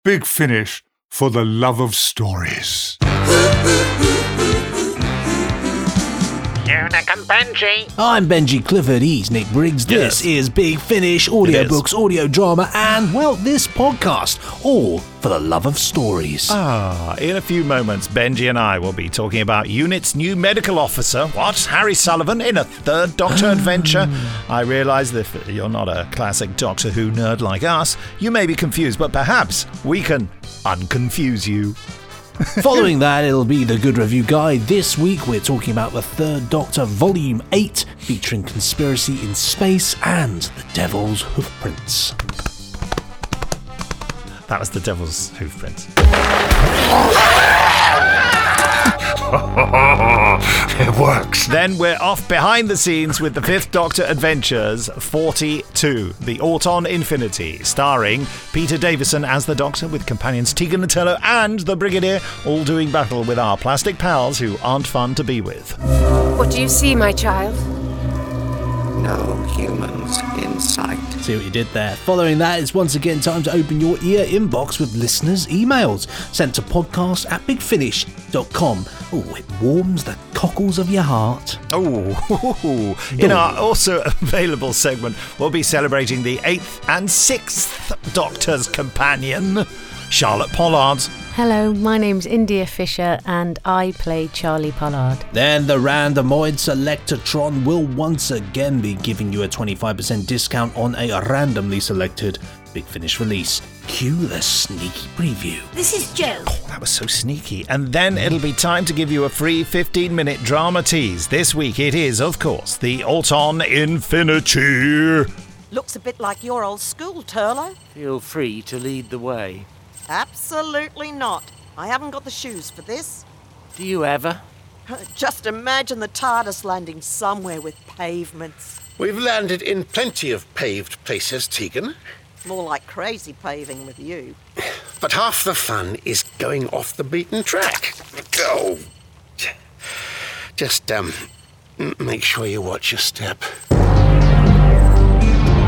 Big Finish for the love of stories. Nick and Benji. I'm Benji Clifford, he's Nick Briggs. This is Big Finish, audiobooks, audio drama, and, well, this podcast, all for the love of stories. In a few moments, Benji and I will be talking about UNIT's new medical officer, Harry Sullivan, in a third Doctor adventure. I realise that if you're not a classic Doctor Who nerd like us, you may be confused, but perhaps we can unconfuse you. Following that, it'll be the Good Review Guide. This week, we're talking about the Third Doctor, Volume 8, featuring Conspiracy in Space and The Devil's Hoofprints. That was The Devil's Hoofprints. It works. Then we're off behind the scenes with the Fifth Doctor Adventures 42, The Auton Infinity, starring Peter Davison as the Doctor with companions Tegan Notello and the Brigadier, all doing battle with our plastic pals who aren't fun to be with. What do you see, my child? No humans in sight. See what you did there. Following that, it's once again time to open your ear inbox with listeners' emails sent to podcast@bigfinish.com. Oh, it warms the cockles of your heart. In our also available segment, we'll be celebrating the 8th and 6th Doctor's companion, Charlotte Pollard. Hello, my name's India Fisher and I play Charlie Pollard. Then the Randomoid Selectatron will once again be giving you a 25% discount on a randomly selected Big Finish release. Cue the sneaky preview. This is Jo. Oh, that was so sneaky. And then it'll be time to give you a free 15-minute drama tease. This week it is, of course, the Auton Infinity. Looks a bit like your old school, Turlo. Feel free to lead the way. Absolutely not. I haven't got the shoes for this. Do you ever? Just imagine the TARDIS landing somewhere with pavements. We've landed in plenty of paved places, Tegan. More like crazy paving with you. But half the fun is going off the beaten track. Oh. Just, make sure you watch your step.